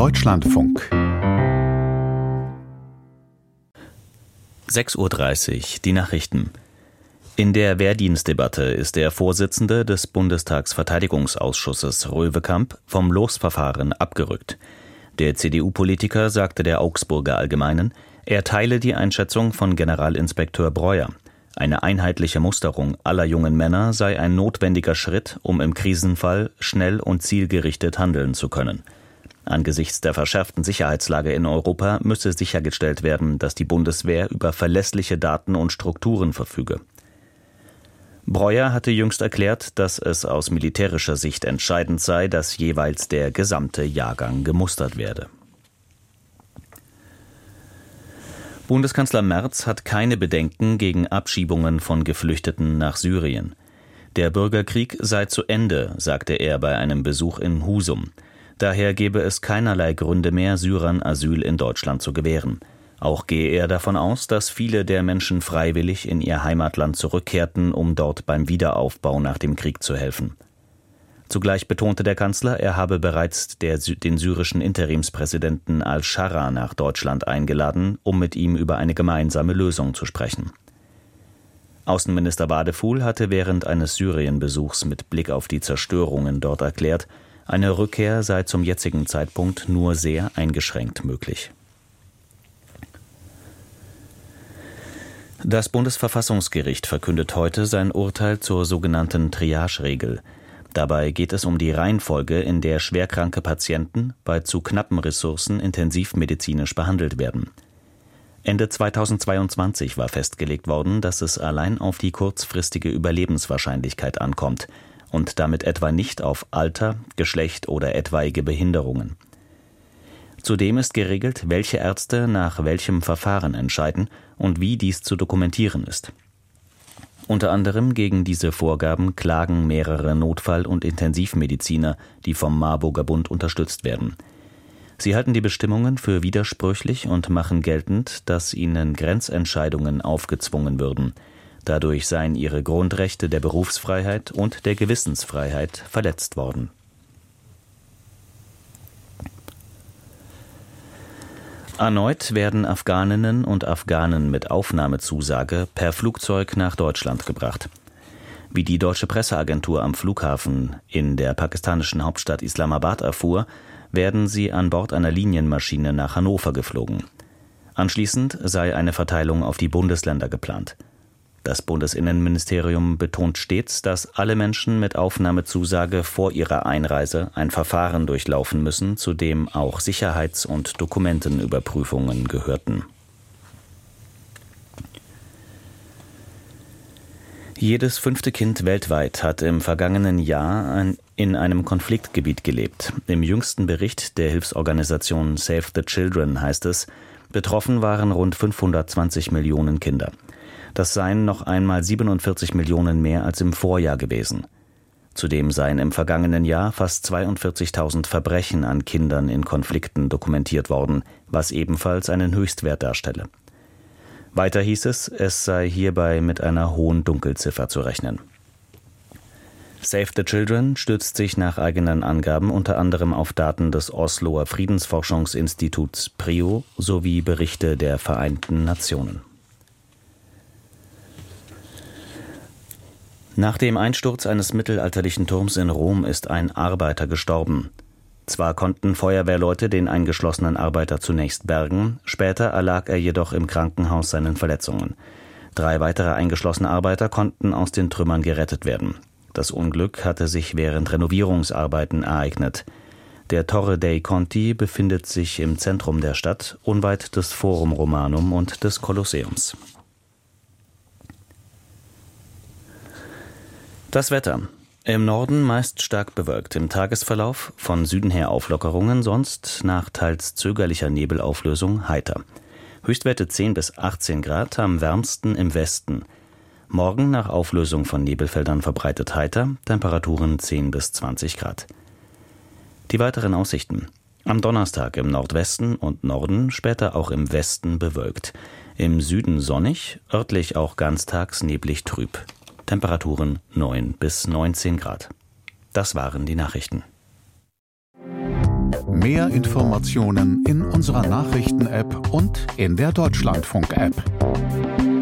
Deutschlandfunk 6:30 Uhr, die Nachrichten. In der Wehrdienstdebatte ist der Vorsitzende des Bundestagsverteidigungsausschusses Röwekamp vom Losverfahren abgerückt. Der CDU-Politiker sagte der Augsburger Allgemeinen, er teile die Einschätzung von Generalinspekteur Breuer. Eine einheitliche Musterung aller jungen Männer sei ein notwendiger Schritt, um im Krisenfall schnell und zielgerichtet handeln zu können. Angesichts der verschärften Sicherheitslage in Europa müsse sichergestellt werden, dass die Bundeswehr über verlässliche Daten und Strukturen verfüge. Breuer hatte jüngst erklärt, dass es aus militärischer Sicht entscheidend sei, dass jeweils der gesamte Jahrgang gemustert werde. Bundeskanzler Merz hat keine Bedenken gegen Abschiebungen von Geflüchteten nach Syrien. Der Bürgerkrieg sei zu Ende, sagte er bei einem Besuch in Husum. Daher gebe es keinerlei Gründe mehr, Syrern Asyl in Deutschland zu gewähren. Auch gehe er davon aus, dass viele der Menschen freiwillig in ihr Heimatland zurückkehrten, um dort beim Wiederaufbau nach dem Krieg zu helfen. Zugleich betonte der Kanzler, er habe bereits den syrischen Interimspräsidenten al-Scharra nach Deutschland eingeladen, um mit ihm über eine gemeinsame Lösung zu sprechen. Außenminister Wadefuhl hatte während eines Syrienbesuchs mit Blick auf die Zerstörungen dort erklärt, eine Rückkehr sei zum jetzigen Zeitpunkt nur sehr eingeschränkt möglich. Das Bundesverfassungsgericht verkündet heute sein Urteil zur sogenannten Triage-Regel. Dabei geht es um die Reihenfolge, in der schwerkranke Patienten bei zu knappen Ressourcen intensivmedizinisch behandelt werden. Ende 2022 war festgelegt worden, dass es allein auf die kurzfristige Überlebenswahrscheinlichkeit ankommt und damit etwa nicht auf Alter, Geschlecht oder etwaige Behinderungen. Zudem ist geregelt, welche Ärzte nach welchem Verfahren entscheiden und wie dies zu dokumentieren ist. Unter anderem gegen diese Vorgaben klagen mehrere Notfall- und Intensivmediziner, die vom Marburger Bund unterstützt werden. Sie halten die Bestimmungen für widersprüchlich und machen geltend, dass ihnen Grenzentscheidungen aufgezwungen würden. Dadurch seien ihre Grundrechte der Berufsfreiheit und der Gewissensfreiheit verletzt worden. Erneut werden Afghaninnen und Afghanen mit Aufnahmezusage per Flugzeug nach Deutschland gebracht. Wie die deutsche Presseagentur am Flughafen in der pakistanischen Hauptstadt Islamabad erfuhr, werden sie an Bord einer Linienmaschine nach Hannover geflogen. Anschließend sei eine Verteilung auf die Bundesländer geplant. Das Bundesinnenministerium betont stets, dass alle Menschen mit Aufnahmezusage vor ihrer Einreise ein Verfahren durchlaufen müssen, zu dem auch Sicherheits- und Dokumentenüberprüfungen gehörten. Jedes 5. Kind weltweit hat im vergangenen Jahr in einem Konfliktgebiet gelebt. Im jüngsten Bericht der Hilfsorganisation Save the Children heißt es, betroffen waren rund 520 Millionen Kinder. Das seien noch einmal 47 Millionen mehr als im Vorjahr gewesen. Zudem seien im vergangenen Jahr fast 42.000 Verbrechen an Kindern in Konflikten dokumentiert worden, was ebenfalls einen Höchstwert darstelle. Weiter hieß es, es sei hierbei mit einer hohen Dunkelziffer zu rechnen. Save the Children stützt sich nach eigenen Angaben unter anderem auf Daten des Osloer Friedensforschungsinstituts PRIO sowie Berichte der Vereinten Nationen. Nach dem Einsturz eines mittelalterlichen Turms in Rom ist ein Arbeiter gestorben. Zwar konnten Feuerwehrleute den eingeschlossenen Arbeiter zunächst bergen, später erlag er jedoch im Krankenhaus seinen Verletzungen. 3 weitere eingeschlossene Arbeiter konnten aus den Trümmern gerettet werden. Das Unglück hatte sich während Renovierungsarbeiten ereignet. Der Torre dei Conti befindet sich im Zentrum der Stadt, unweit des Forum Romanum und des Kolosseums. Das Wetter. Im Norden meist stark bewölkt, im Tagesverlauf von Süden her Auflockerungen, sonst nach teils zögerlicher Nebelauflösung heiter. Höchstwerte 10 bis 18 Grad, am wärmsten im Westen. Morgen nach Auflösung von Nebelfeldern verbreitet heiter, Temperaturen 10 bis 20 Grad. Die weiteren Aussichten. Am Donnerstag im Nordwesten und Norden, später auch im Westen bewölkt. Im Süden sonnig, örtlich auch ganztags neblig trüb. Temperaturen 9 bis 19 Grad. Das waren die Nachrichten. Mehr Informationen in unserer Nachrichten-App und in der Deutschlandfunk-App.